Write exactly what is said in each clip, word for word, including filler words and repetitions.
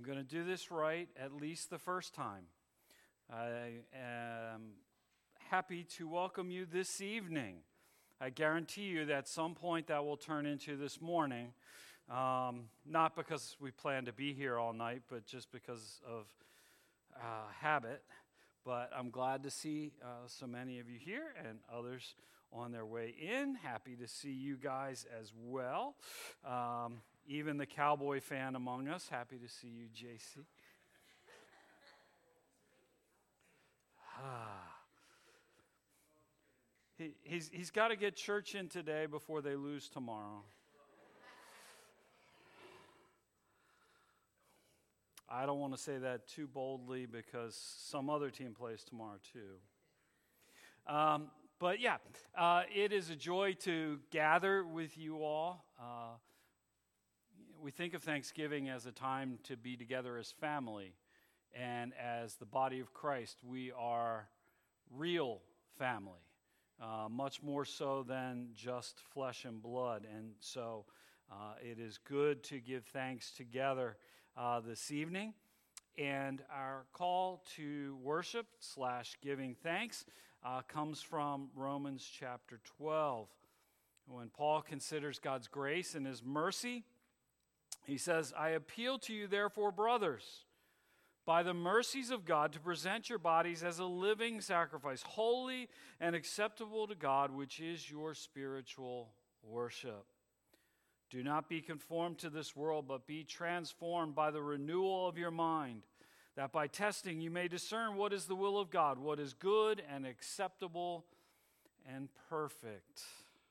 going to do this right at least the first time. I am happy to welcome you this evening. I guarantee you that at some point that will turn into this morning, um, not because we plan to be here all night, but just because of uh, habit. But I'm glad to see uh, so many of you here and others on their way in. Happy to see you guys as well. Um, even the Cowboy fan among us, happy to see you, J C. he, he's he's got to get church in today before they lose tomorrow. I don't want to say that too boldly because some other team plays tomorrow too. Um, but yeah, uh, it is a joy to gather with you all. Uh, we think of Thanksgiving as a time to be together as family and as the body of Christ. We are real family, uh, much more so than just flesh and blood. And so uh, it is good to give thanks together Uh, this evening, and our call to worship slash giving thanks uh, comes from Romans chapter twelve. When Paul considers God's grace and his mercy, he says, "I appeal to you, therefore, brothers, by the mercies of God, to present your bodies as a living sacrifice, holy and acceptable to God, which is your spiritual worship. Do not be conformed to this world, but be transformed by the renewal of your mind, that by testing you may discern what is the will of God, what is good and acceptable and perfect."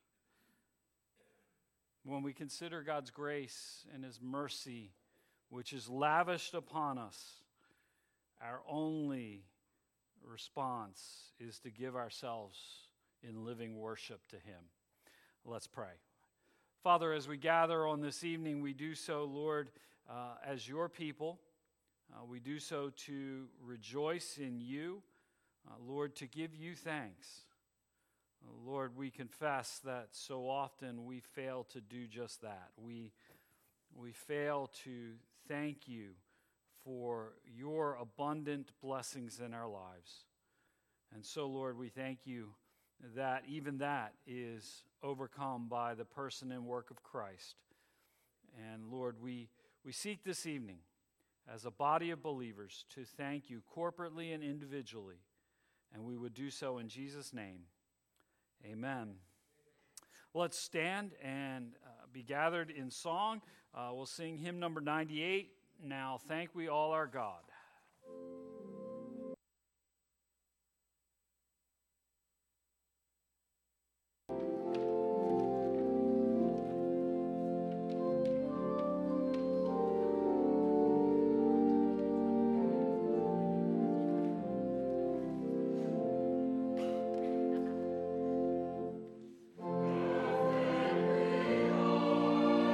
When we consider God's grace and his mercy, which is lavished upon us, our only response is to give ourselves in living worship to him. Let's pray. Father, as we gather on this evening, we do so, Lord, uh, as your people. Uh, we do so to rejoice in you, uh, Lord, to give you thanks. Uh, Lord, we confess that so often we fail to do just that. We, we fail to thank you for your abundant blessings in our lives. And so, Lord, we thank you that even that is overcome by the person and work of Christ. And Lord, we, we seek this evening as a body of believers to thank you corporately and individually, and we would do so in Jesus' name. Amen. Well, let's stand and uh, be gathered in song. Uh, we'll sing hymn number ninety-eight, "Now Thank We All Our God."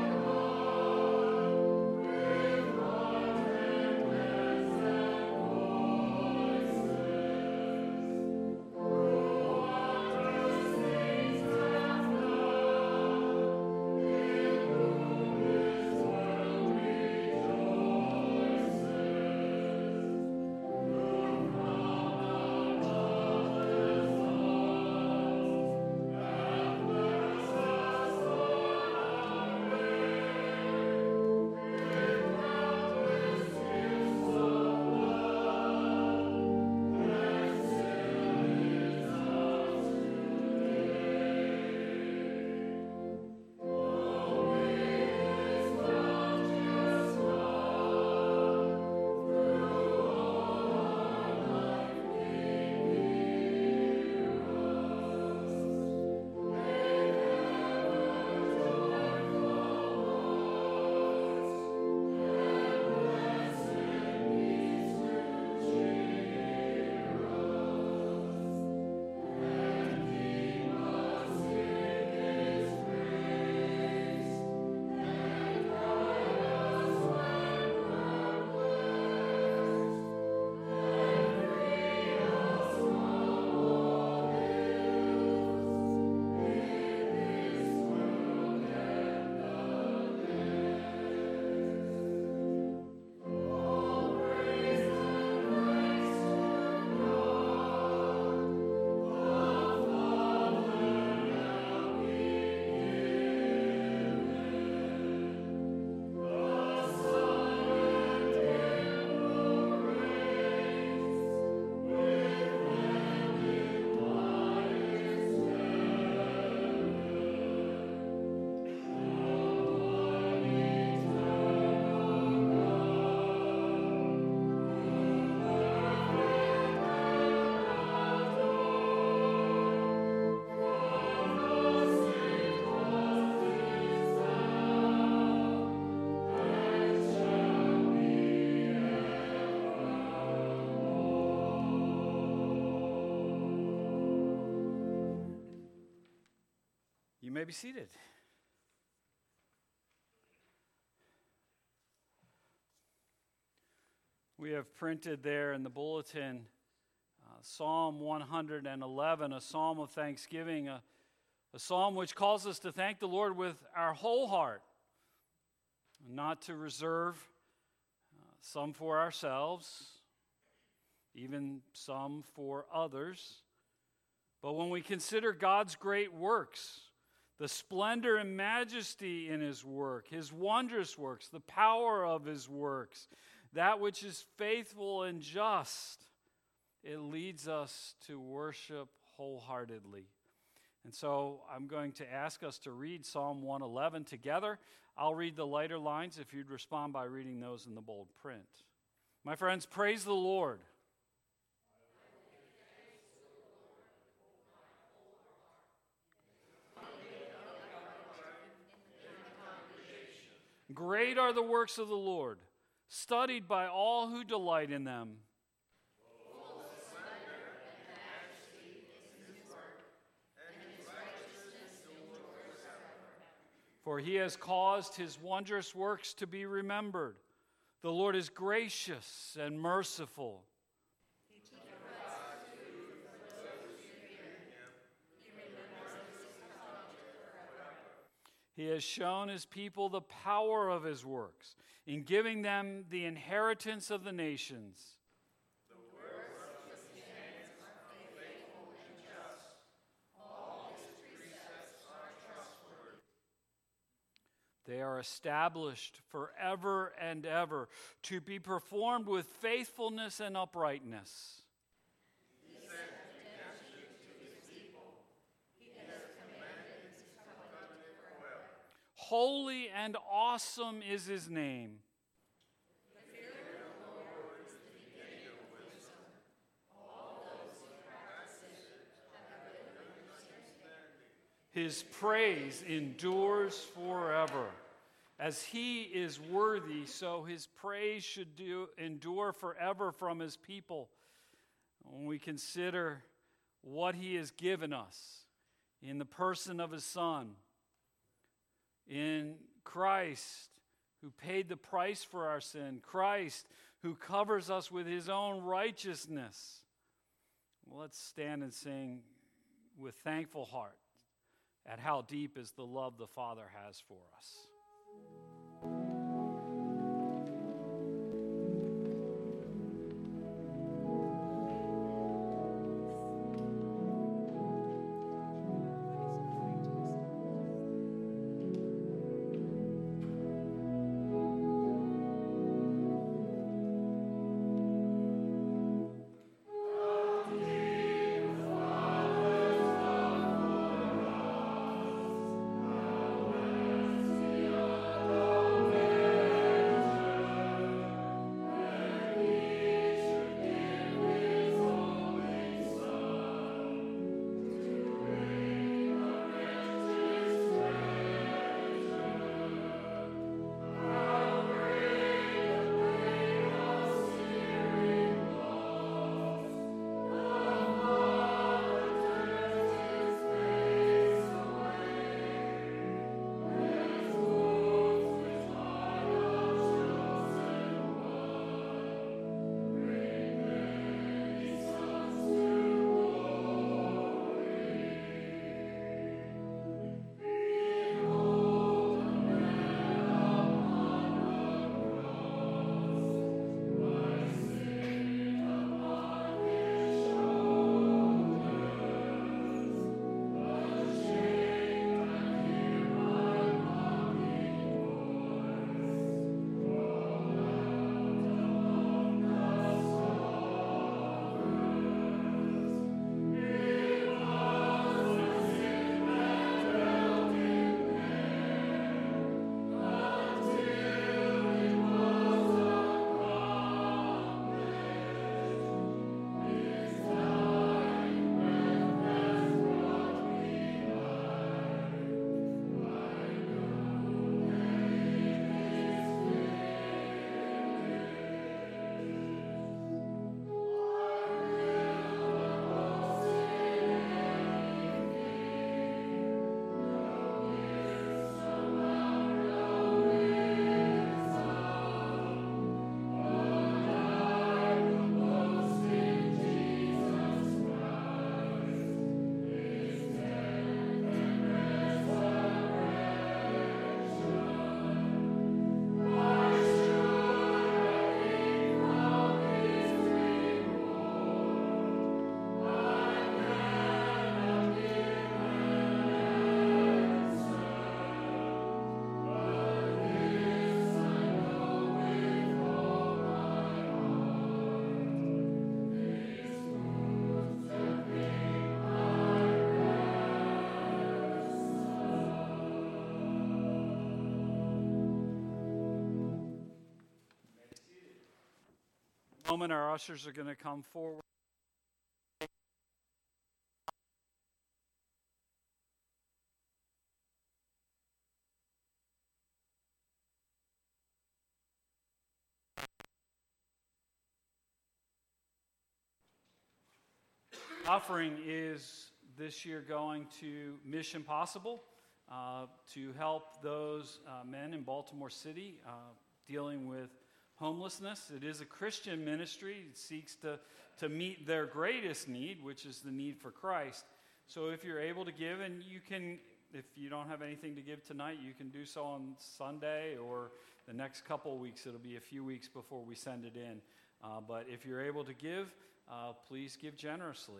Oh may be seated. We have printed there in the bulletin uh, Psalm one hundred eleven, a psalm of thanksgiving, a, a psalm which calls us to thank the Lord with our whole heart, not to reserve uh, some for ourselves, even some for others. But when we consider God's great works, the splendor and majesty in His work, His wondrous works, the power of His works, that which is faithful and just, it leads us to worship wholeheartedly. And so I'm going to ask us to read Psalm one eleven together. I'll read the lighter lines if you'd respond by reading those in the bold print. My friends, praise the Lord. Great are the works of the Lord, studied by all who delight in them. Full of splendor and majesty is His work, and His righteousness endures forever. For He has caused His wondrous works to be remembered. The Lord is gracious and merciful. He provides food for those who fear Him. He remembers His covenant forever. He has shown His people the power of His works, in giving them the inheritance of the nations. The works of His hands are faithful and just. All His precepts are trustworthy. They are established forever and ever, to be performed with faithfulness and uprightness. He sent redemption to His people. He has commanded His covenant forever. Holy and awesome is His name. The fear of the Lord is the beginning of wisdom. All those who practice it have good understanding. His praise endures forever. As He is worthy, so His praise should do, endure forever from His people. When we consider what He has given us in the person of His Son, in Christ, who paid the price for our sin, Christ, who covers us with His own righteousness. Let's stand and sing with thankful heart at how deep is the love the Father has for us. Lord. moment, our ushers are going to come forward. Offering is this year going to Mission Possible uh, to help those uh, men in Baltimore City uh, dealing with homelessness. It is a Christian ministry. It seeks to, to meet their greatest need, which is the need for Christ. So if you're able to give, and you can, if you don't have anything to give tonight, you can do so on Sunday or the next couple of weeks. It'll be a few weeks before we send it in. Uh, but if you're able to give, uh, please give generously.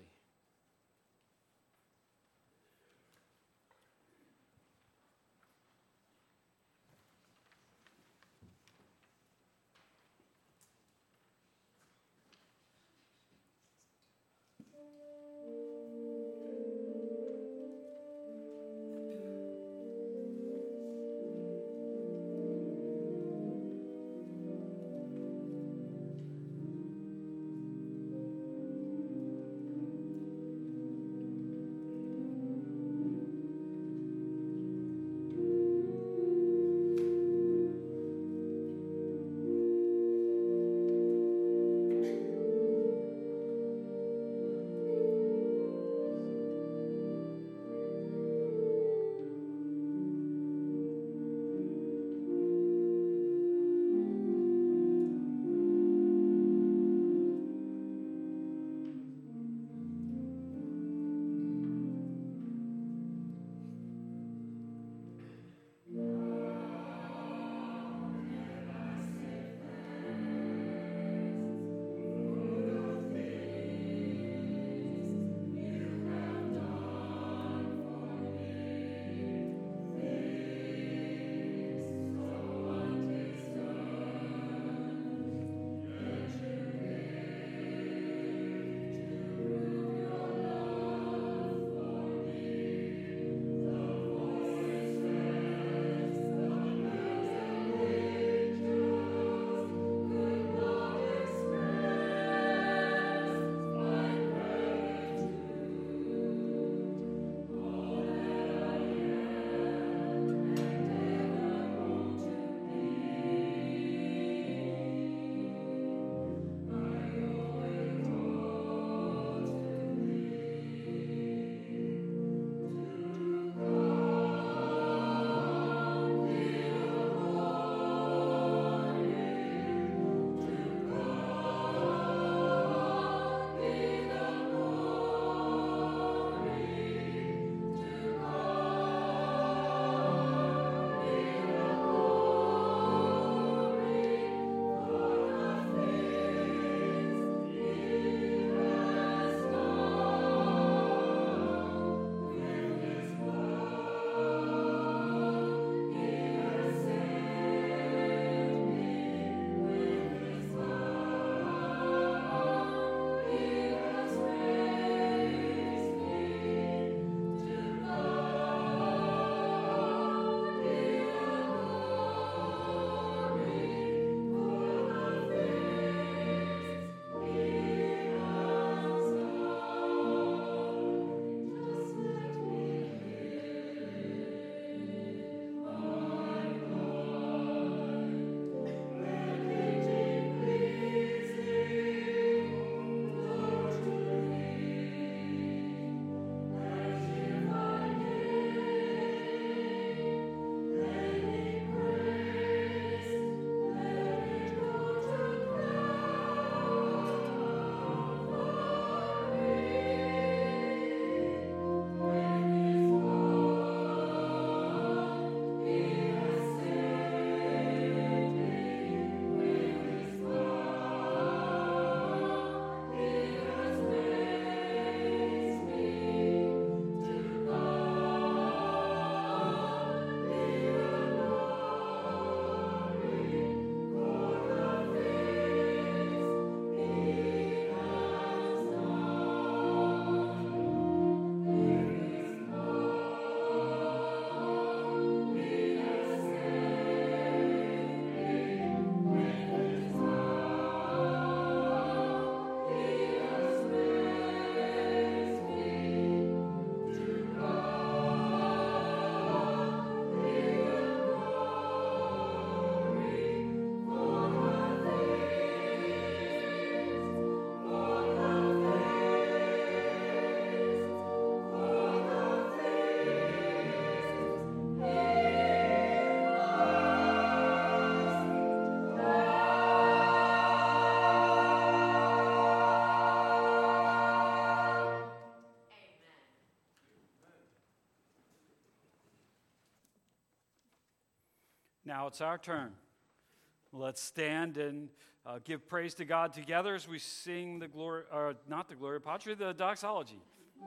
Now it's our turn. Let's stand and uh, give praise to God together as we sing the glory, or not the Gloria Patri, the doxology.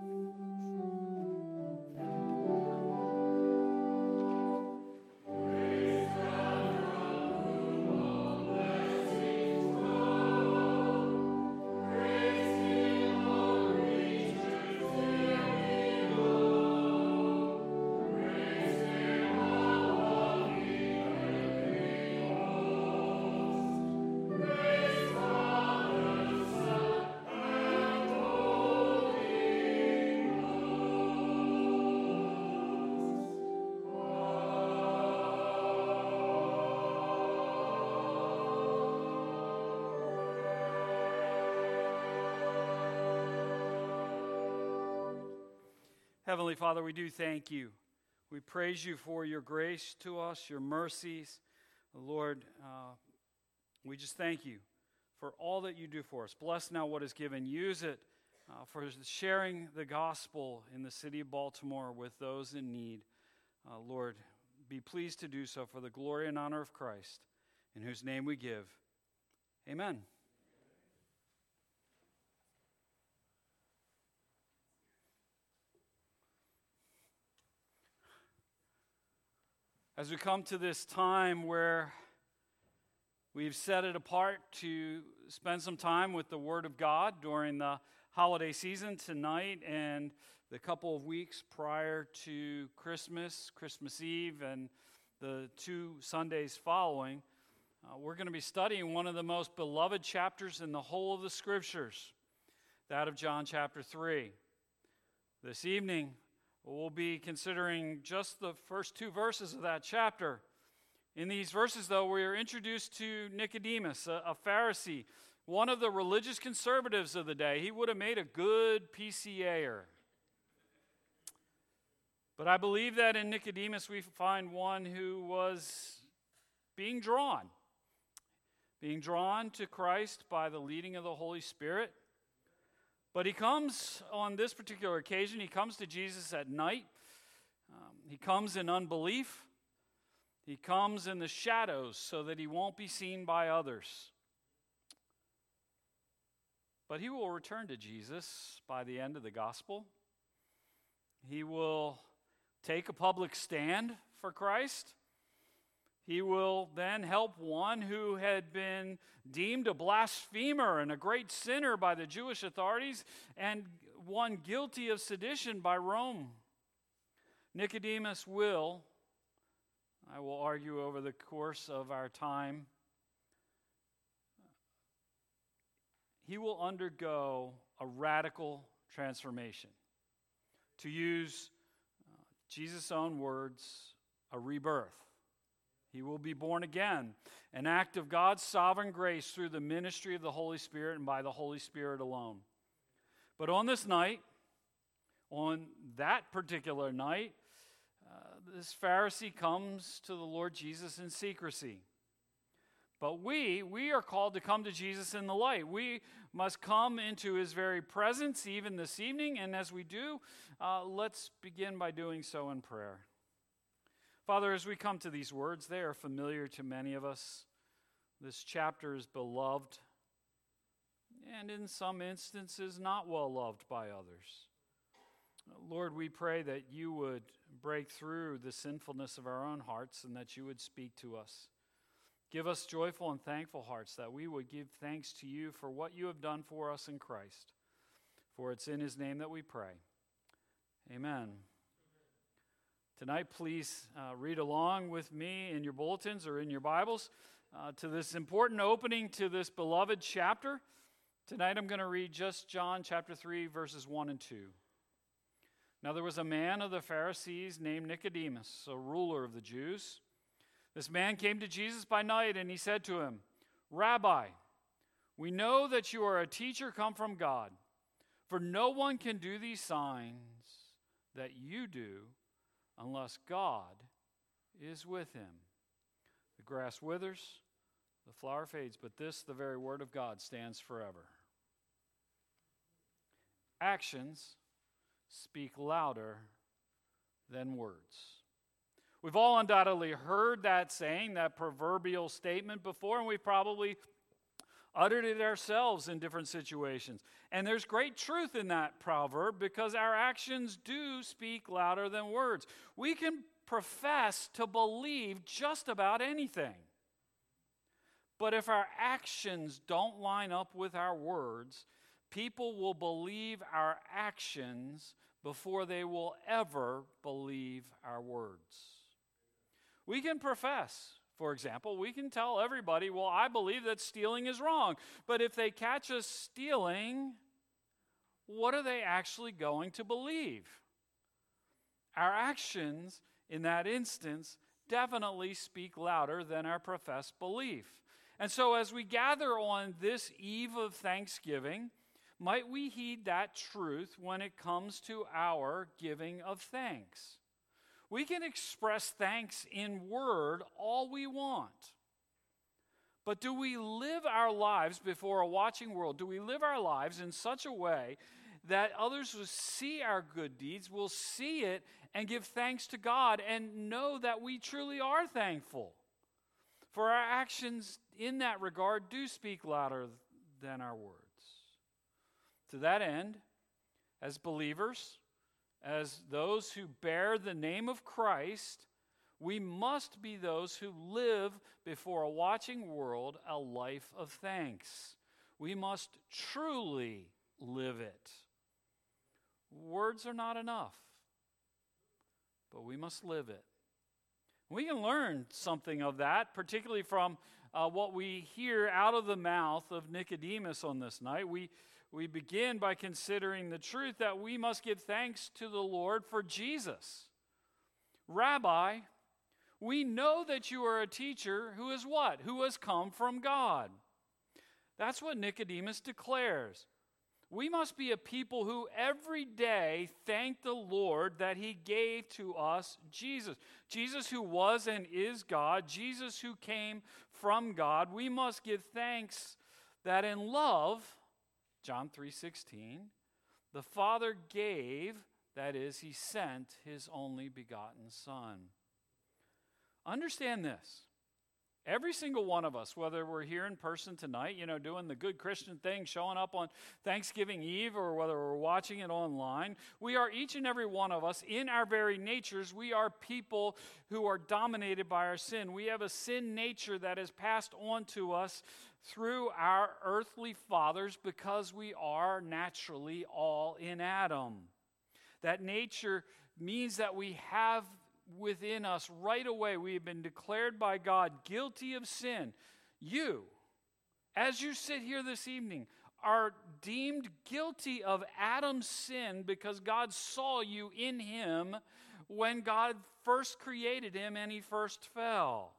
Heavenly Father, we do thank you. We praise you for your grace to us, your mercies. Lord, uh, we just thank you for all that you do for us. Bless now what is given. Use it uh, for sharing the gospel in the city of Baltimore with those in need. Uh, Lord, be pleased to do so for the glory and honor of Christ, in whose name we give. Amen. As we come to this time where we've set it apart to spend some time with the Word of God during the holiday season tonight and the couple of weeks prior to Christmas, Christmas Eve, and the two Sundays following, uh, we're going to be studying one of the most beloved chapters in the whole of the Scriptures, that of John chapter three. This evening, we'll be considering just the first two verses of that chapter. In these verses, though, we are introduced to Nicodemus, a, a Pharisee, one of the religious conservatives of the day. He would have made a good P C A-er. But I believe that in Nicodemus we find one who was being drawn, being drawn to Christ by the leading of the Holy Spirit. But he comes on this particular occasion, he comes to Jesus at night. Um, he comes in unbelief. He comes in the shadows so that he won't be seen by others. But he will return to Jesus by the end of the gospel. He will take a public stand for Christ. He will then help one who had been deemed a blasphemer and a great sinner by the Jewish authorities and one guilty of sedition by Rome. Nicodemus will, I will argue over the course of our time, he will undergo a radical transformation. To use uh, Jesus' own words, a rebirth. He will be born again, an act of God's sovereign grace through the ministry of the Holy Spirit and by the Holy Spirit alone. But on this night, on that particular night, uh, this Pharisee comes to the Lord Jesus in secrecy. But we, we are called to come to Jesus in the light. We must come into his very presence even this evening, and as we do, uh, let's begin by doing so in prayer. Father, as we come to these words, they are familiar to many of us. This chapter is beloved, and in some instances not well loved by others. Lord, we pray that you would break through the sinfulness of our own hearts and that you would speak to us. Give us joyful and thankful hearts that we would give thanks to you for what you have done for us in Christ. For it's in his name that we pray. Amen. Tonight, please uh, read along with me in your bulletins or in your Bibles uh, to this important opening to this beloved chapter. Tonight, I'm going to read just John chapter three, verses one and two. Now, there was a man of the Pharisees named Nicodemus, a ruler of the Jews. This man came to Jesus by night, and he said to him, "Rabbi, we know that you are a teacher come from God, for no one can do these signs that you do unless God is with him." The grass withers, the flower fades, but this, the very word of God, stands forever. Actions speak louder than words. We've all undoubtedly heard that saying, that proverbial statement before, and we've probably uttered it ourselves in different situations. And there's great truth in that proverb because our actions do speak louder than words. We can profess to believe just about anything. But if our actions don't line up with our words, people will believe our actions before they will ever believe our words. We can profess, for example, we can tell everybody, well, I believe that stealing is wrong. But if they catch us stealing, what are they actually going to believe? Our actions in that instance definitely speak louder than our professed belief. And so as we gather on this eve of Thanksgiving, might we heed that truth when it comes to our giving of thanks? We can express thanks in word all we want. But do we live our lives before a watching world? Do we live our lives in such a way that others will see our good deeds, will see it, and give thanks to God and know that we truly are thankful? For our actions in that regard do speak louder than our words. To that end, as believers, as those who bear the name of Christ, we must be those who live before a watching world a life of thanks. We must truly live it. Words are not enough, but we must live it. We can learn something of that, particularly from uh, what we hear out of the mouth of Nicodemus on this night. We We begin by considering the truth that we must give thanks to the Lord for Jesus. Rabbi, we know that you are a teacher who is what? Who has come from God. That's what Nicodemus declares. We must be a people who every day thank the Lord that he gave to us Jesus. Jesus who was and is God. Jesus who came from God. We must give thanks that in love, John three sixteen, the Father gave, that is, he sent his only begotten Son. Understand this. Every single one of us, whether we're here in person tonight, you know, doing the good Christian thing, showing up on Thanksgiving Eve, or whether we're watching it online, we are each and every one of us, in our very natures, we are people who are dominated by our sin. We have a sin nature that is passed on to us through our earthly fathers because we are naturally all in Adam. That nature means that we have within us right away, we have been declared by God guilty of sin. You, as you sit here this evening, are deemed guilty of Adam's sin because God saw you in him when God first created him and he first fell.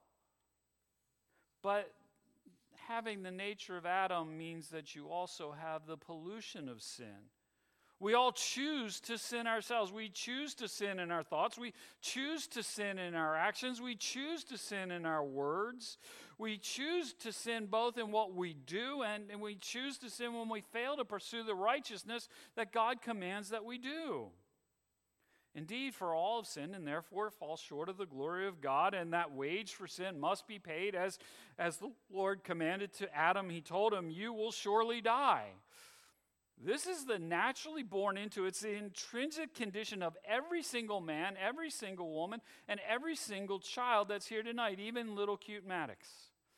But having the nature of Adam means that you also have the pollution of sin. We all choose to sin ourselves. We choose to sin in our thoughts. We choose to sin in our actions. We choose to sin in our words. We choose to sin both in what we do, and, and we choose to sin when we fail to pursue the righteousness that God commands that we do. Indeed, for all have sinned and therefore fall short of the glory of God, and that wage for sin must be paid as, as the Lord commanded to Adam. He told him, you will surely die. This is the naturally born into, it's the intrinsic condition of every single man, every single woman, and every single child that's here tonight, even little cute Maddox.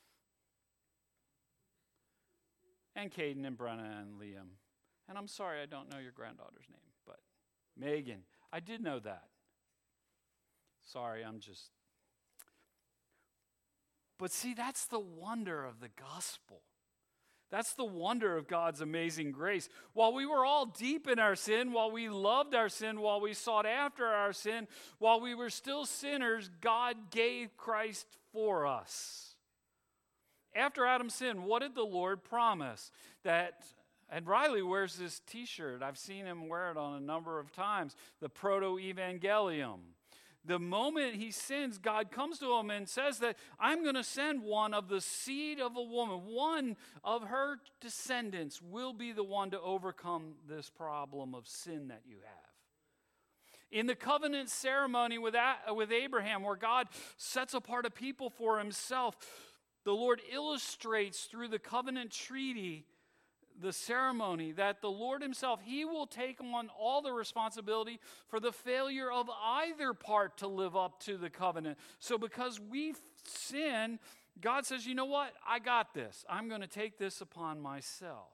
And Caden and Brenna and Liam. And I'm sorry I don't know your granddaughter's name, but Megan. I did know that. Sorry, I'm just... But see, that's the wonder of the gospel. That's the wonder of God's amazing grace. While we were all deep in our sin, while we loved our sin, while we sought after our sin, while we were still sinners, God gave Christ for us. After Adam's sin, what did the Lord promise? That, and Riley wears this t-shirt. I've seen him wear it on a number of times. The Proto-Evangelium. The moment he sins, God comes to him and says that I'm going to send one of the seed of a woman. One of her descendants will be the one to overcome this problem of sin that you have. In the covenant ceremony with, A- with Abraham, where God sets apart a people for himself, the Lord illustrates through the covenant treaty, the ceremony, that the Lord himself, he will take on all the responsibility for the failure of either part to live up to the covenant. So because we sin, God says, you know what? I got this. I'm going to take this upon myself.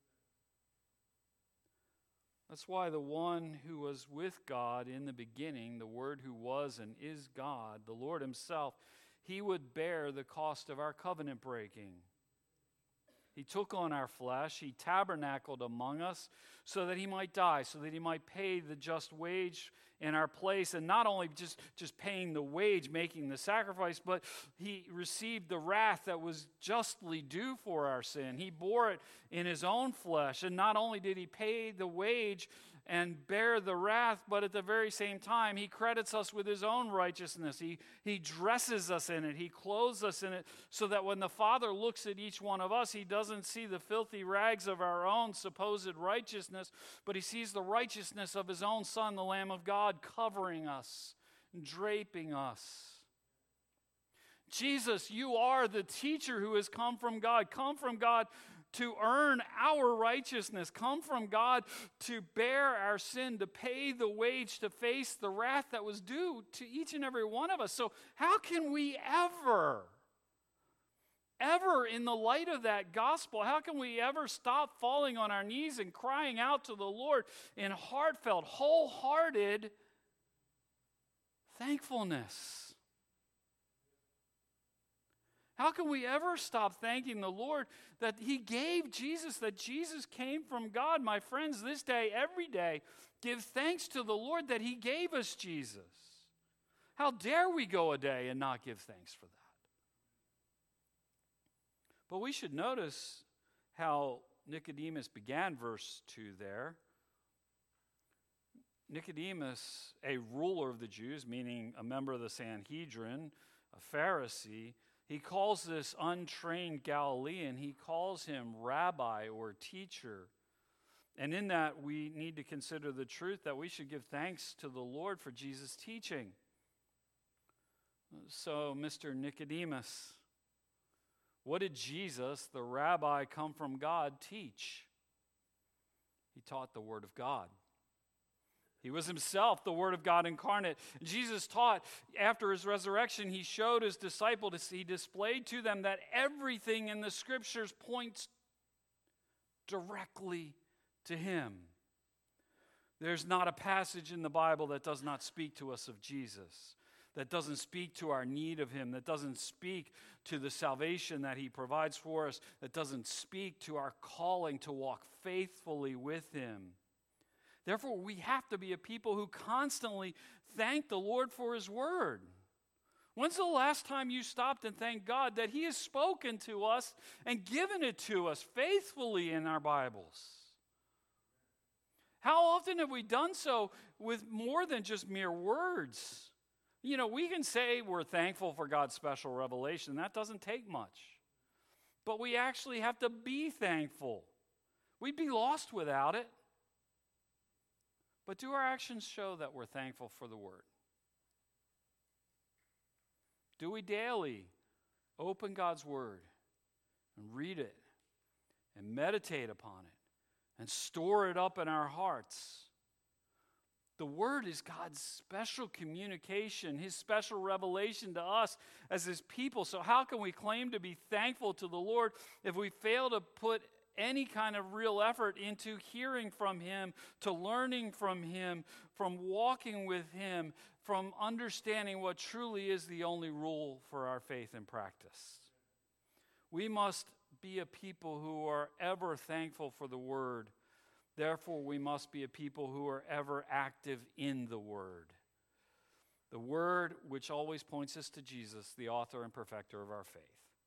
That's why the one who was with God in the beginning, the Word who was and is God, the Lord himself, he would bear the cost of our covenant breaking. He took on our flesh. He tabernacled among us so that he might die, so that he might pay the just wage in our place. And not only just, just paying the wage, making the sacrifice, but he received the wrath that was justly due for our sin. He bore it in his own flesh. And not only did he pay the wage and bear the wrath, but at the very same time, he credits us with his own righteousness. He, he dresses us in it. He clothes us in it, so that when the Father looks at each one of us, he doesn't see the filthy rags of our own supposed righteousness, but he sees the righteousness of his own Son, the Lamb of God, covering us, draping us. Jesus, you are the teacher who has come from God. Come from God to earn our righteousness, come from God to bear our sin, to pay the wage, to face the wrath that was due to each and every one of us. So how can we ever, ever in the light of that gospel, how can we ever stop falling on our knees and crying out to the Lord in heartfelt, wholehearted thankfulness? How can we ever stop thanking the Lord that he gave Jesus, that Jesus came from God? My friends, this day, every day, give thanks to the Lord that he gave us Jesus. How dare we go a day and not give thanks for that? But we should notice how Nicodemus began verse two there. Nicodemus, a ruler of the Jews, meaning a member of the Sanhedrin, a Pharisee, he calls this untrained Galilean, he calls him rabbi or teacher. And in that, we need to consider the truth that we should give thanks to the Lord for Jesus' teaching. So, Mister Nicodemus, what did Jesus, the rabbi come from God, teach? He taught the Word of God. He was himself the Word of God incarnate. Jesus taught after his resurrection, he showed his disciples, he displayed to them that everything in the Scriptures points directly to him. There's not a passage in the Bible that does not speak to us of Jesus, that doesn't speak to our need of him, that doesn't speak to the salvation that he provides for us, that doesn't speak to our calling to walk faithfully with him. Therefore, we have to be a people who constantly thank the Lord for his word. When's the last time you stopped and thanked God that he has spoken to us and given it to us faithfully in our Bibles? How often have we done so with more than just mere words? You know, we can say we're thankful for God's special revelation. That doesn't take much. But we actually have to be thankful. We'd be lost without it. But do our actions show that we're thankful for the Word? Do we daily open God's Word and read it and meditate upon it and store it up in our hearts? The Word is God's special communication, his special revelation to us as his people. So how can we claim to be thankful to the Lord if we fail to put any kind of real effort into hearing from him, to learning from him, from walking with him, from understanding what truly is the only rule for our faith and practice? We must be a people who are ever thankful for the Word. Therefore, we must be a people who are ever active in the Word. The Word which always points us to Jesus, the author and perfecter of our faith.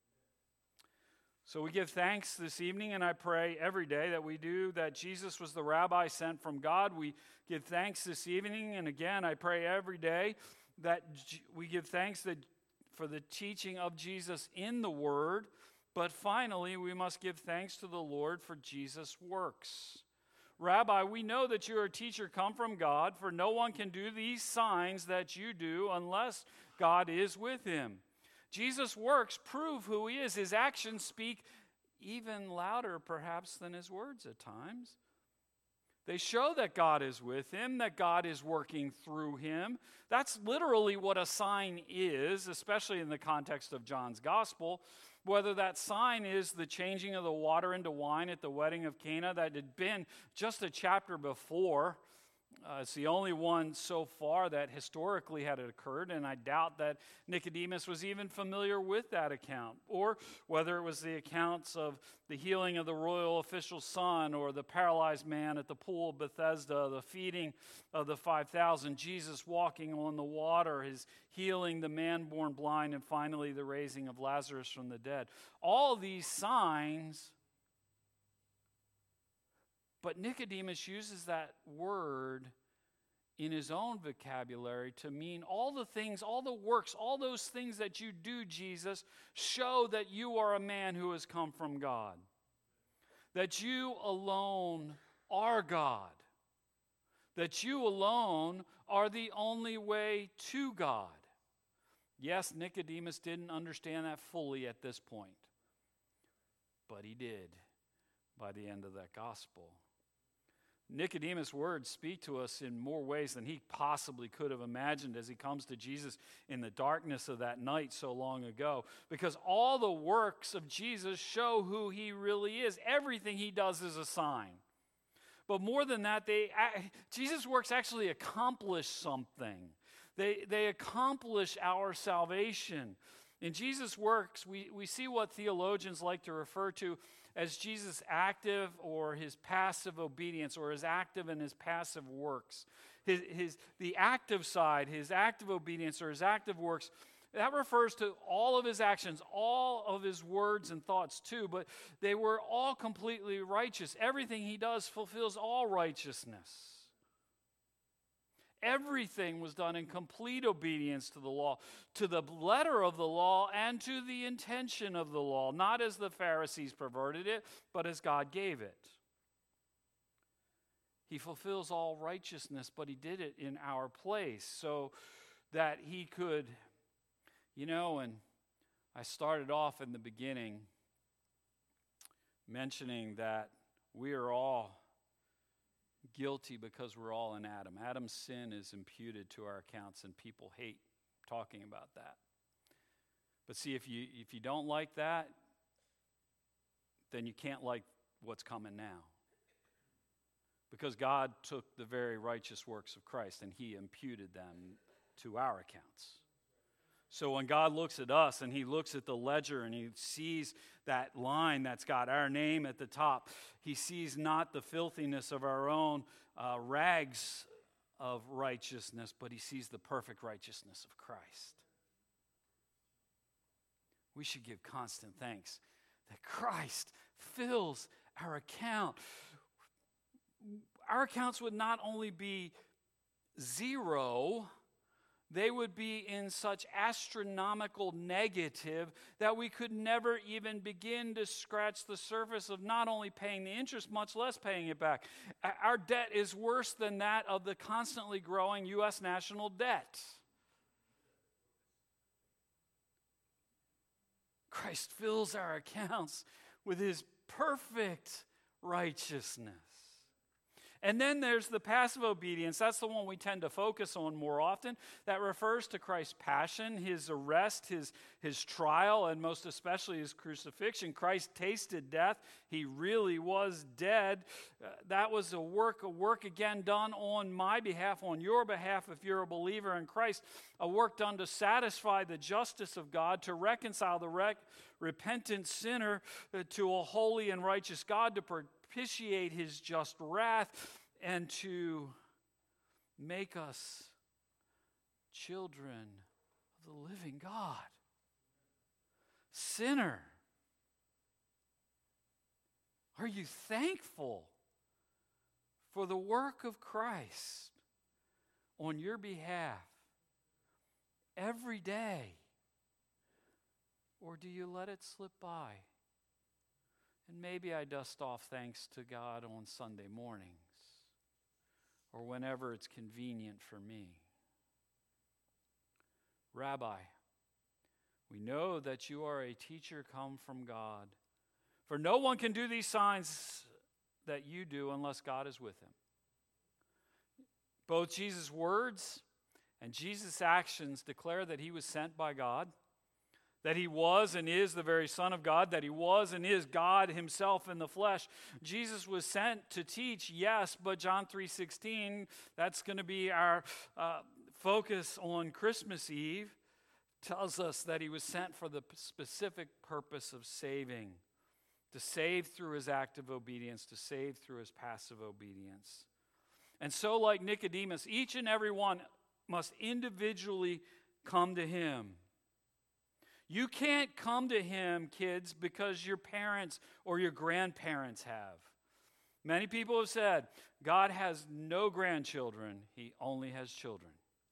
So we give thanks this evening, and I pray every day that we do, that Jesus was the rabbi sent from God. We give thanks this evening, and again, I pray every day that we give thanks that for the teaching of Jesus in the Word. But finally, we must give thanks to the Lord for Jesus' works. Rabbi, we know that you are a teacher come from God, for no one can do these signs that you do unless God is with him. Jesus' works prove who he is. His actions speak even louder, perhaps, than his words at times. They show that God is with him, that God is working through him. That's literally what a sign is, especially in the context of John's gospel. Whether that sign is the changing of the water into wine at the wedding of Cana that had been just a chapter before. Uh, it's the only one so far that historically had occurred, and I doubt that Nicodemus was even familiar with that account. Or whether it was the accounts of the healing of the royal official's son, or the paralyzed man at the pool of Bethesda, the feeding of the five thousand, Jesus walking on the water, his healing the man born blind, and finally the raising of Lazarus from the dead. All these signs. But Nicodemus uses that word in his own vocabulary to mean all the things, all the works, all those things that you do, Jesus, show that you are a man who has come from God. That you alone are God. That you alone are the only way to God. Yes, Nicodemus didn't understand that fully at this point, but he did by the end of that gospel. Nicodemus' words speak to us in more ways than he possibly could have imagined as he comes to Jesus in the darkness of that night so long ago. Because all the works of Jesus show who he really is. Everything he does is a sign. But more than that, they Jesus' works actually accomplish something. They, they accomplish our salvation. In Jesus' works, we, we see what theologians like to refer to as Jesus' active or his passive obedience, or his active and his passive works. His, his, the active side, his active obedience or his active works, that refers to all of his actions, all of his words and thoughts too, but they were all completely righteous. Everything he does fulfills all righteousness. Everything was done in complete obedience to the law, to the letter of the law and to the intention of the law, not as the Pharisees perverted it, but as God gave it. He fulfills all righteousness, but he did it in our place so that he could, you know, and I started off in the beginning mentioning that we are all guilty because we're all in Adam. Adam's sin is imputed to our accounts, and people hate talking about that. But see, if you if you don't like that, then you can't like what's coming now. Because God took the very righteous works of Christ and he imputed them to our accounts. So when God looks at us and he looks at the ledger and he sees that line that's got our name at the top, he sees not the filthiness of our own uh, rags of righteousness, but he sees the perfect righteousness of Christ. We should give constant thanks that Christ fills our account. Our accounts would not only be zero, they would be in such astronomical negative that we could never even begin to scratch the surface of not only paying the interest, much less paying it back. Our debt is worse than that of the constantly growing U S national debt. Christ fills our accounts with his perfect righteousness. And then there's the passive obedience. That's the one we tend to focus on more often. That refers to Christ's passion, his arrest, his, his trial, and most especially his crucifixion. Christ tasted death. He really was dead. Uh, that was a work, a work again done on my behalf, on your behalf if you're a believer in Christ. A work done to satisfy the justice of God, to reconcile the rec- repentant sinner uh, to a holy and righteous God, to propitiate his just wrath, and to make us children of the living God. Sinner, are you thankful for the work of Christ on your behalf every day? Or do you let it slip by? And maybe I dust off thanks to God on Sunday mornings. or whenever it's convenient for me. Rabbi, we know that you are a teacher come from God, for no one can do these signs that you do unless God is with him. Both Jesus' words and Jesus' actions declare that he was sent by God, that he was and is the very Son of God, that he was and is God himself in the flesh. Jesus was sent to teach, yes, but John three sixteen, that's going to be our uh, focus on Christmas Eve, tells us that he was sent for the specific purpose of saving, to save through his active obedience, to save through his passive obedience. And so, like Nicodemus, each and every one must individually come to him. You can't come to him, kids, because your parents or your grandparents have. Many people have said, God has no grandchildren, he only has children.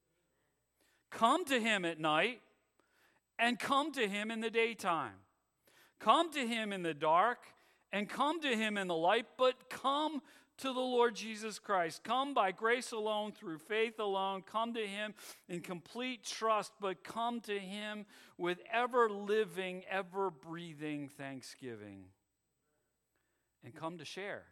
Come to him at night and come to him in the daytime. Come to him in the dark and come to him in the light, but come to the Lord Jesus Christ. Come by grace alone, through faith alone. Come to him in complete trust, but come to him with ever-living, ever-breathing thanksgiving. And come to share.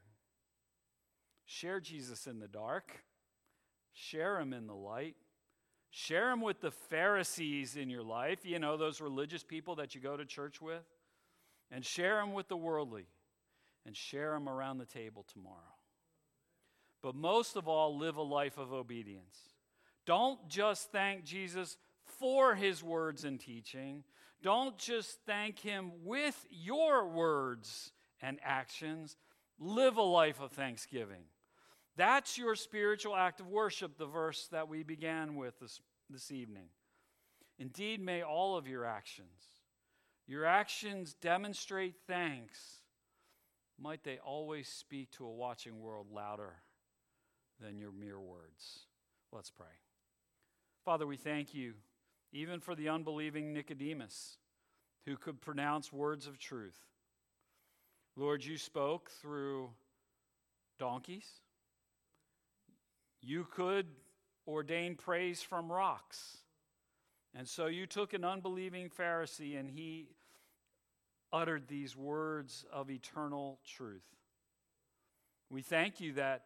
Share Jesus in the dark. Share him in the light. Share him with the Pharisees in your life, you know, those religious people that you go to church with. And share him with the worldly. And share him around the table tomorrow. But most of all, live a life of obedience. Don't just thank Jesus for his words and teaching. Don't just thank him with your words and actions. Live a life of thanksgiving. That's your spiritual act of worship, the verse that we began with this, this evening. Indeed, may all of your actions, your actions demonstrate thanks. Might they always speak to a watching world louder than your mere words. Let's pray. Father, we thank you, even for the unbelieving Nicodemus, who could pronounce words of truth. Lord, you spoke through donkeys. You could ordain praise from rocks. And so you took an unbelieving Pharisee and he uttered these words of eternal truth. We thank you that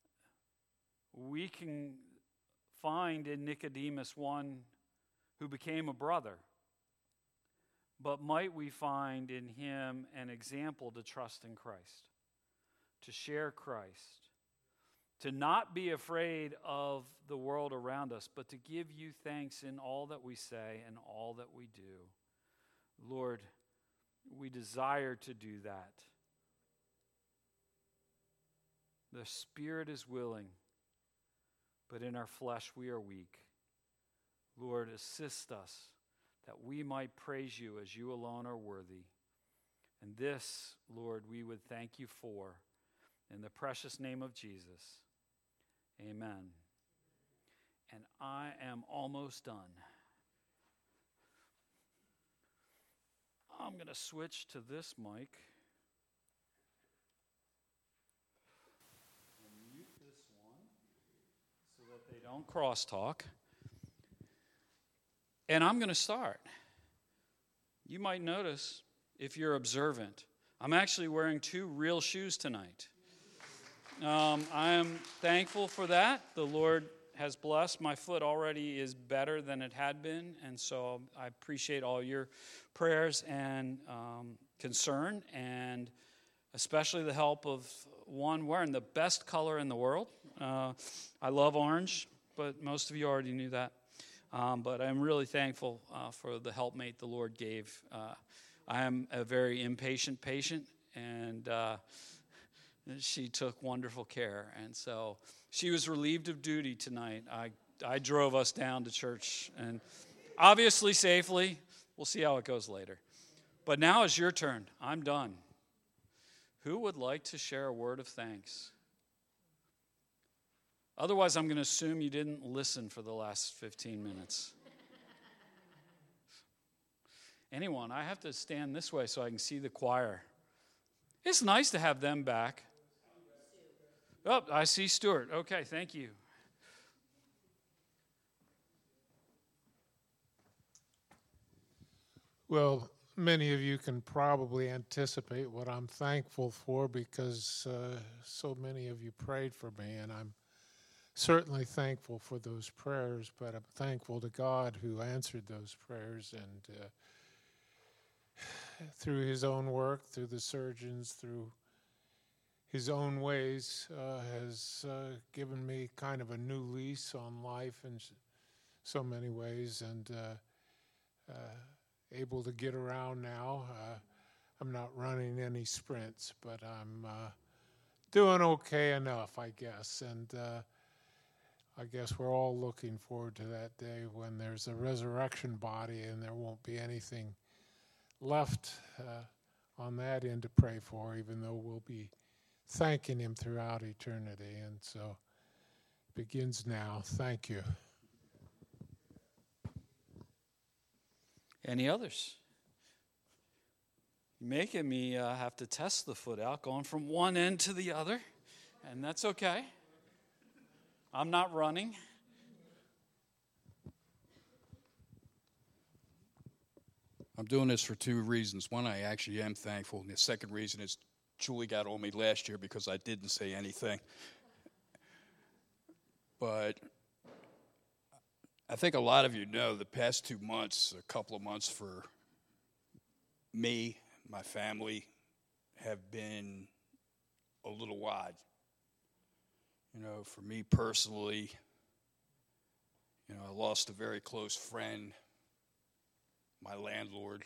we can find in Nicodemus one who became a brother. But might we find in him an example to trust in Christ, to share Christ, to not be afraid of the world around us, but to give you thanks in all that we say and all that we do. Lord, we desire to do that. The Spirit is willing, but in our flesh we are weak. Lord, assist us that we might praise you as you alone are worthy. And this, Lord, we would thank you for. In the precious name of Jesus, amen. And I am almost done. I'm going to switch to this mic. And mute this one so that they don't crosstalk. And I'm going to start. You might notice, if you're observant, I'm actually wearing two real shoes tonight. Um, I am thankful for that. The Lord has blessed. My foot already is better than it had been, and so I appreciate all your prayers and um, concern, and especially the help of one wearing the best color in the world. Uh, I love orange, but most of you already knew that. Um, but I'm really thankful uh, for the helpmate the Lord gave. Uh, I am a very impatient patient, and uh, she took wonderful care. And so she was relieved of duty tonight. I, I drove us down to church, and obviously safely. We'll see how it goes later. But now is your turn. I'm done. Who would like to share a word of thanks? Otherwise, I'm going to assume you didn't listen for the last fifteen minutes. Anyone? I have to stand this way so I can see the choir. It's nice to have them back. Oh, I see Stuart. Okay, thank you. Well, many of you can probably anticipate what I'm thankful for because uh, so many of you prayed for me, and I'm certainly thankful for those prayers, but I'm thankful to God who answered those prayers, and uh, through his own work, through the surgeons, through his own ways, uh, has uh, given me kind of a new lease on life in so many ways, and uh, uh, able to get around now. Uh, I'm not running any sprints, but I'm uh, doing okay enough, I guess. And uh, I guess we're all looking forward to that day when there's a resurrection body and there won't be anything left uh, on that end to pray for, even though we'll be thanking him throughout eternity. And so it begins now. Thank you. Any others? You're making me uh, have to test the foot out, going from one end to the other, and that's okay. I'm not running. I'm doing this for two reasons. One, I actually am thankful, and the second reason is Julie got on me last year because I didn't say anything. But I think a lot of you know the past two months, a couple of months for me, my family, have been a little odd. You know, for me personally, you know, I lost a very close friend, my landlord,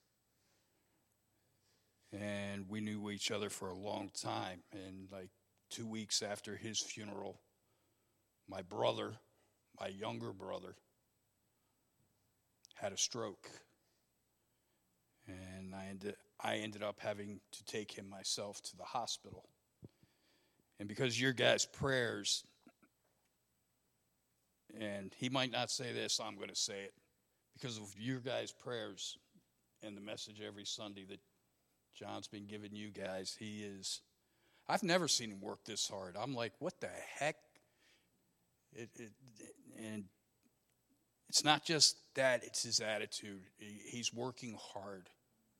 and we knew each other for a long time. And like two weeks after his funeral, my brother, my younger brother, had a stroke. And I ended, I ended up having to take him myself to the hospital. And because of your guys' prayers, and he might not say this, I'm going to say it, because of your guys' prayers and the message every Sunday that John's been giving you guys, he is, I've never seen him work this hard. I'm like, what the heck? It, it, and it's not just that, it's his attitude. He, he's working hard.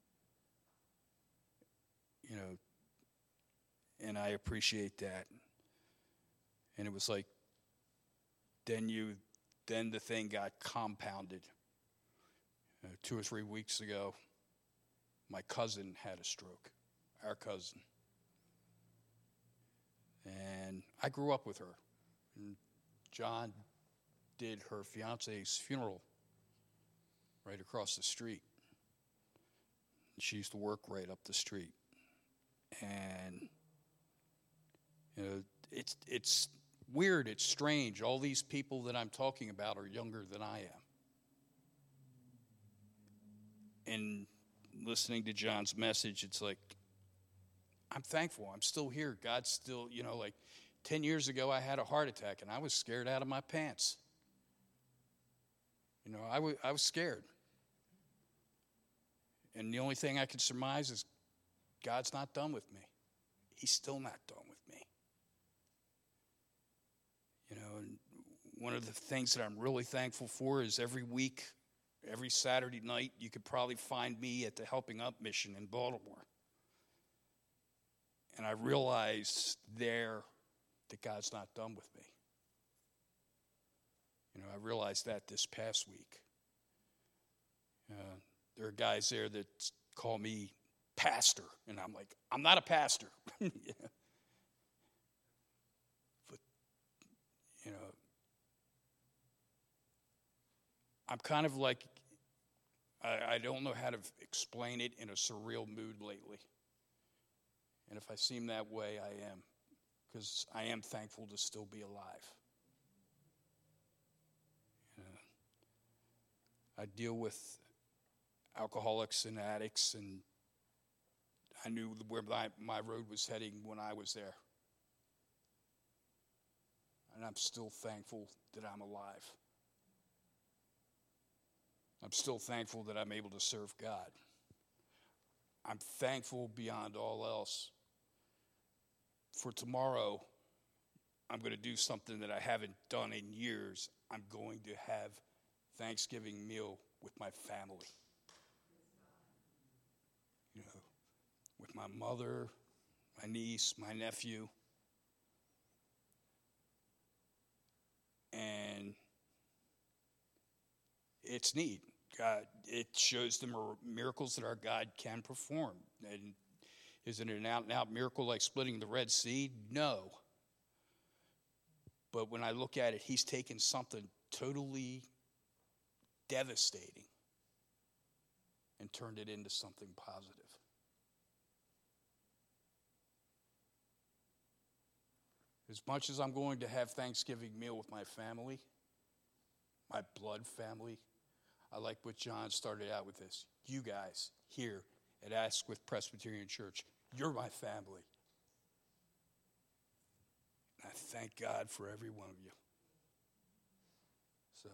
You know, and I appreciate that. And it was like, then you, then the thing got compounded. Uh, two or three weeks ago, my cousin had a stroke, our cousin. And I grew up with her. And John did her fiance's funeral right across the street. She used to work right up the street. And, you know, it's it's weird, it's strange. All these people that I'm talking about are younger than I am. And listening to John's message, it's like, I'm thankful. I'm still here. God's still, you know, like ten years ago I had a heart attack and I was scared out of my pants. You know, I, w- I was scared. And the only thing I could surmise is God's not done with me. He's still not done with me. You know, and one of the things that I'm really thankful for is every week, every Saturday night, you could probably find me at the Helping Up mission in Baltimore. And I realized there that God's not done with me. You know, I realized that this past week. Uh, there are guys there that call me pastor, and I'm like, I'm not a pastor. Yeah. But, you know, I'm kind of like, I, I don't know how to explain it, in a surreal mood lately. And if I seem that way, I am, because I am thankful to still be alive. You know, I deal with alcoholics and addicts, and I knew where my, my road was heading when I was there. And I'm still thankful that I'm alive. I'm still thankful that I'm able to serve God. I'm thankful beyond all else for tomorrow I'm going to do something that I haven't done in years. I'm going to have Thanksgiving meal with my family. You know, with my mother, my niece, my nephew. And it's neat. God, it shows the miracles that our God can perform. And is it an out-and-out miracle like splitting the Red Sea? No. But when I look at it, he's taken something totally devastating and turned it into something positive. As much as I'm going to have Thanksgiving meal with my family, my blood family, I like what John started out with this. You guys here at Asquith Presbyterian Church, you're my family. I thank God for every one of you. So.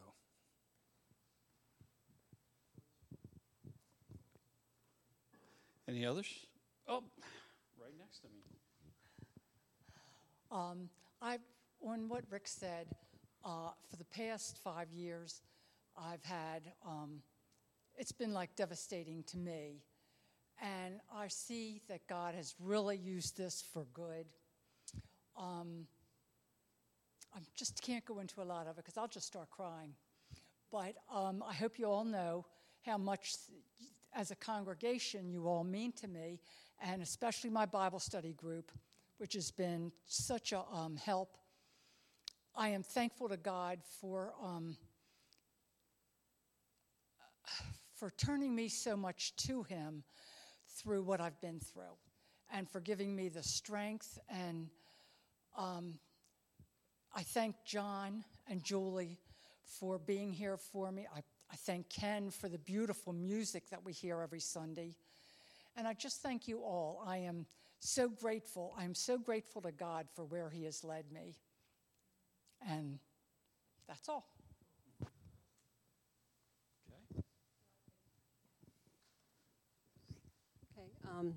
Any others? Oh, right next to me. Um, I've, on what Rick said, uh, for the past five years, I've had, um, it's been like devastating to me. And I see that God has really used this for good. Um, I just can't go into a lot of it because I'll just start crying. But um, I hope you all know how much, as a congregation, you all mean to me, and especially my Bible study group, which has been such a um, help. I am thankful to God for um, for turning me so much to him through what I've been through, and for giving me the strength. And um, I thank John and Julie for being here for me. I, I thank Ken for the beautiful music that we hear every Sunday. And I just thank you all. I am so grateful. I am so grateful to God for where he has led me. And that's all. Okay. Okay. Um,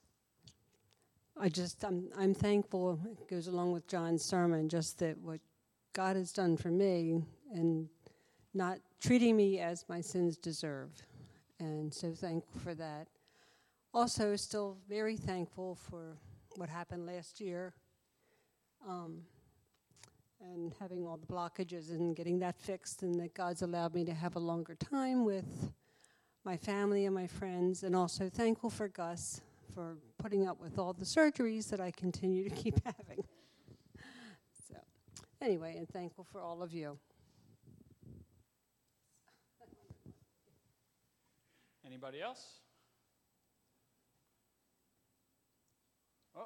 I just, I'm, I'm thankful, it goes along with John's sermon, just that what God has done for me and not treating me as my sins deserve. And so thankful for that. Also, still very thankful for what happened last year, um, and having all the blockages and getting that fixed, and that God's allowed me to have a longer time with my family and my friends, and also thankful for Gus for putting up with all the surgeries that I continue to keep having. So, anyway, and thankful for all of you. Anybody else? Oh.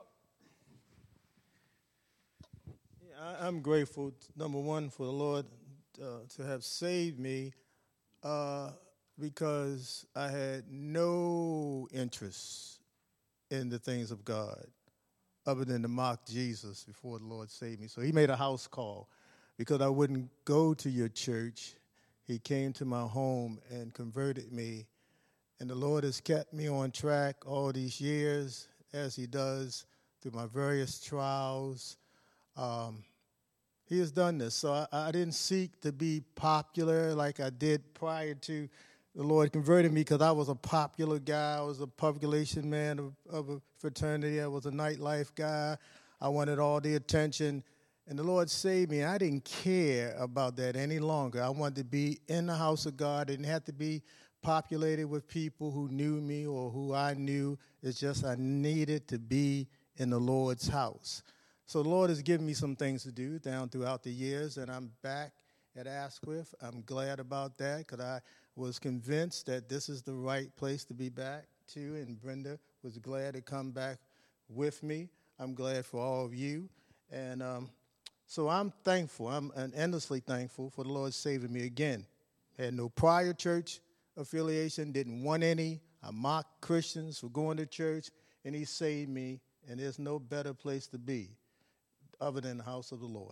Yeah, I, I'm grateful, number one, for the Lord uh, to have saved me uh, because I had no interest in the things of God other than to mock Jesus before the Lord saved me. So he made a house call because I wouldn't go to your church. He came to my home and converted me. And the Lord has kept me on track all these years, as he does through my various trials. Um, he has done this. So I, I didn't seek to be popular like I did prior to the Lord converted me, because I was a popular guy. I was a population man of, of a fraternity. I was a nightlife guy. I wanted all the attention. And the Lord saved me. I didn't care about that any longer. I wanted to be in the house of God. I didn't have to be populated with people who knew me or who I knew. It's just I needed to be in the Lord's house. So the Lord has given me some things to do down throughout the years, and I'm back at Asquith. I'm glad about that, because I was convinced that this is the right place to be back to, and Brenda was glad to come back with me. I'm glad for all of you. And um, so I'm thankful. I'm endlessly thankful for the Lord saving me again. Had no prior church affiliation, didn't want any. I mocked Christians for going to church, and he saved me, and there's no better place to be other than the house of the Lord.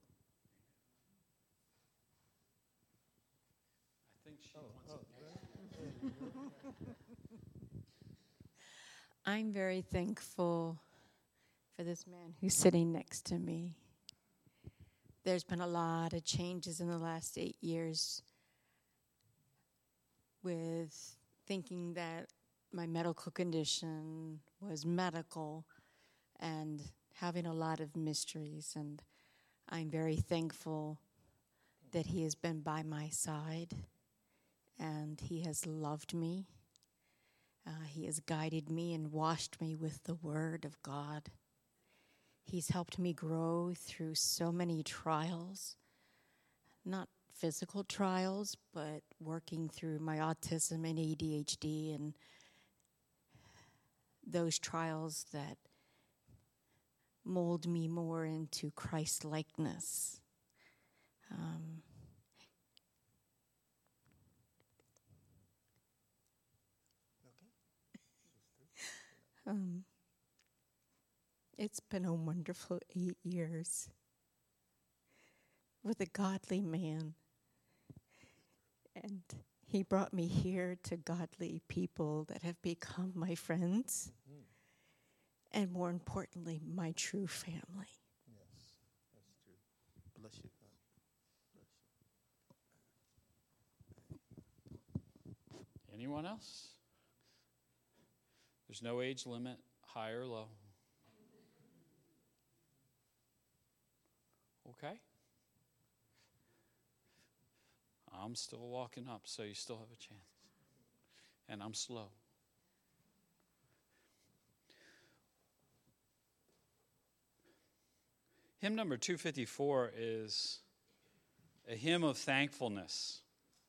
I think she Oh, wants oh, it. I'm very thankful for this man who's sitting next to me. there's been a lot of changes in the last eight years with thinking that my medical condition was medical and having a lot of mysteries. And I'm very thankful that he has been by my side and he has loved me. Uh, he has guided me and washed me with the Word of God. He's helped me grow through so many trials, not physical trials, but working through my autism and A D H D and those trials that mold me more into Christ-likeness. Um, um, it's been a wonderful eight years with a godly man. And he brought me here to godly people that have become my friends. Mm. And more importantly, my true family. Yes, that's true. Bless you. God. Bless you. Anyone else? There's no age limit, high or low. Okay. I'm still walking up, so you still have a chance. And I'm slow. Hymn number two fifty-four is a hymn of thankfulness.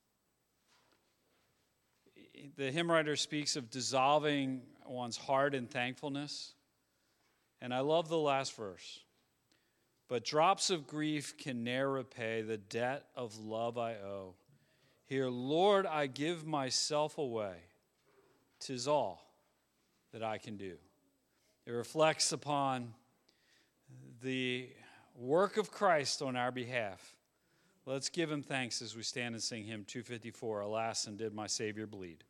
The hymn writer speaks of dissolving one's heart in thankfulness. And I love the last verse. But drops of grief can ne'er repay the debt of love I owe. Here, Lord, I give myself away. 'Tis all that I can do. It reflects upon the work of Christ on our behalf. Let's give him thanks as we stand and sing hymn two fifty-four, Alas, and Did My Savior Bleed?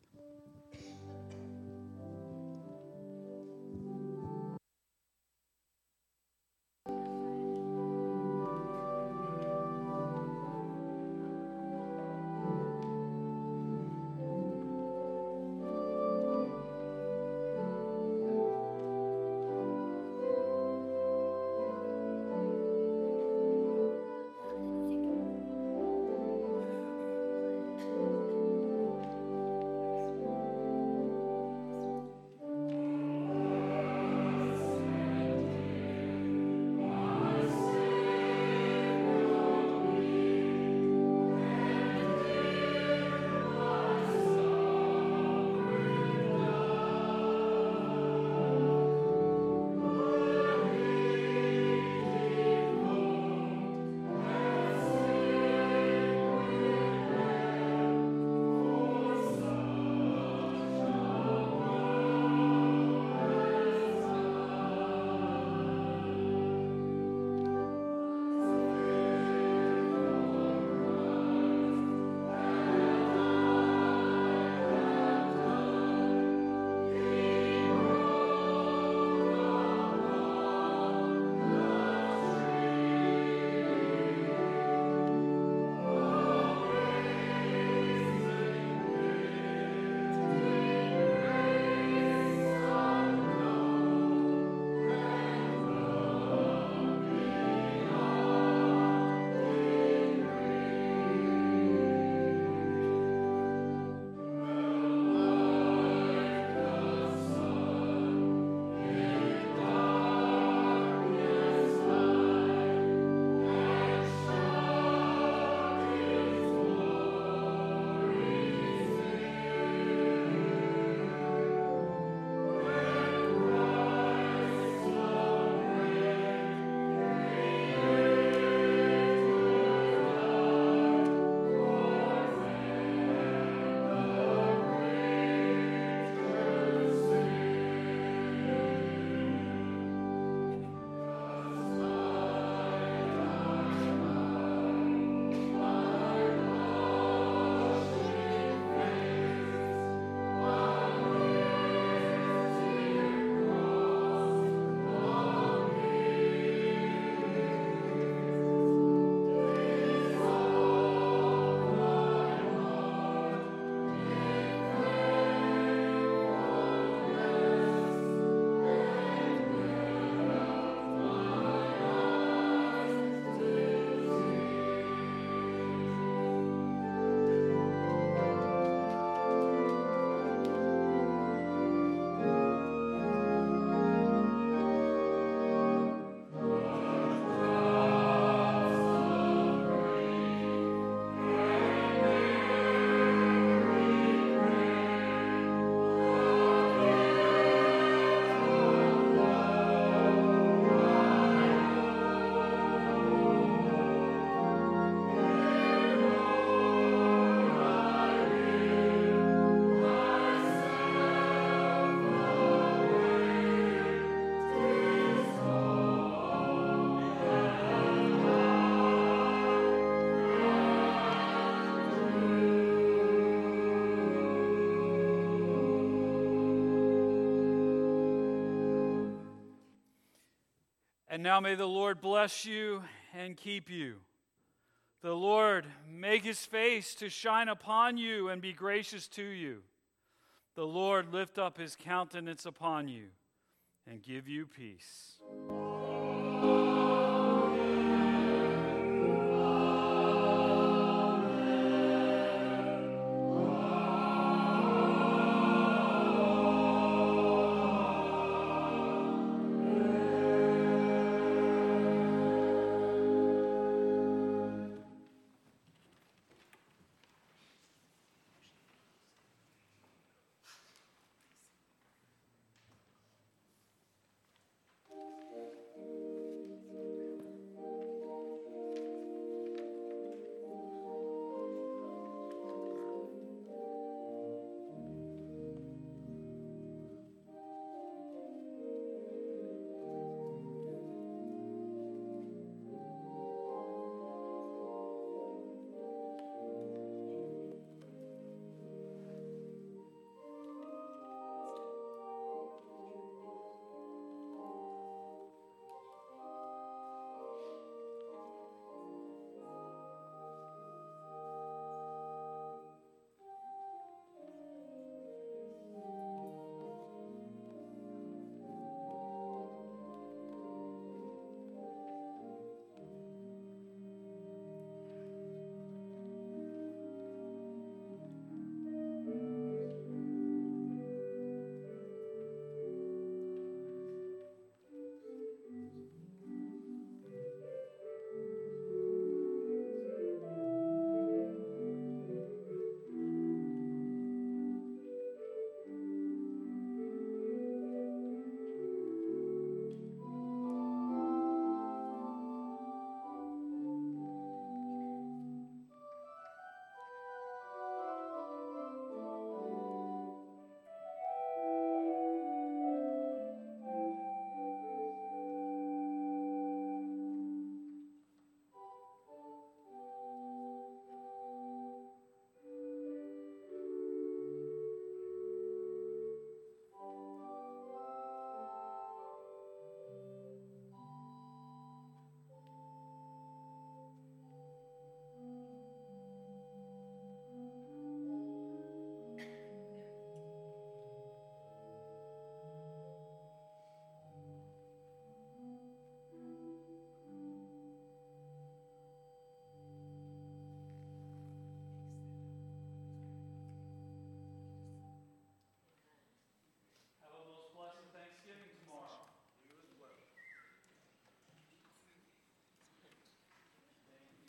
And now may the Lord bless you and keep you. The Lord make his face to shine upon you and be gracious to you. The Lord lift up his countenance upon you and give you peace.